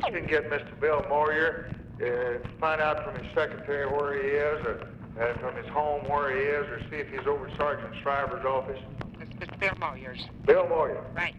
You can get Mr. Bill Moyer, find out from his secretary where he is, or from his home where he is, or see if he's over Sergeant Shriver's office. It's Bill Moyers. Bill Moyer. Right.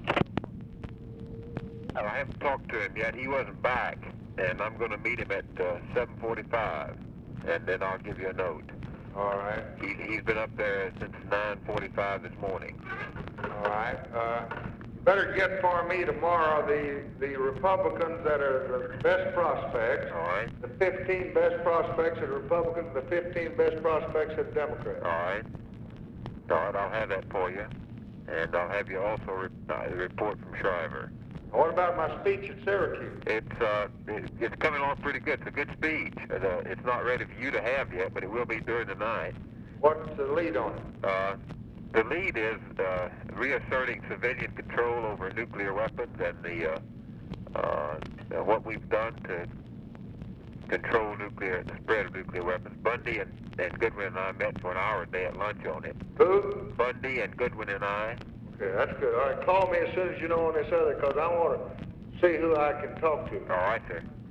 Well, I haven't talked to him yet. He wasn't back, and I'm going to meet him at 7:45, and then I'll give you a note. All right. He's been up there since 9:45 this morning. All right. You better get for me tomorrow the Republicans that are the best prospects. All right. The 15 best prospects of the Republicans, the 15 best prospects of the Democrats. All right. All right, I'll have that for you. And I'll have you also report from Shriver. What about my speech at Syracuse? It's coming along pretty good. It's a good speech. It's not ready for you to have yet, but it will be during the night. What's the lead on it? The lead is reasserting civilian control over nuclear weapons and what we've done to control the spread of nuclear weapons. Bundy and Goodwin and I met for an hour a day at lunch on it. Who? Bundy and Goodwin and I. Okay, that's good. All right, call me as soon as you know on this other, because I want to see who I can talk to. All right, sir.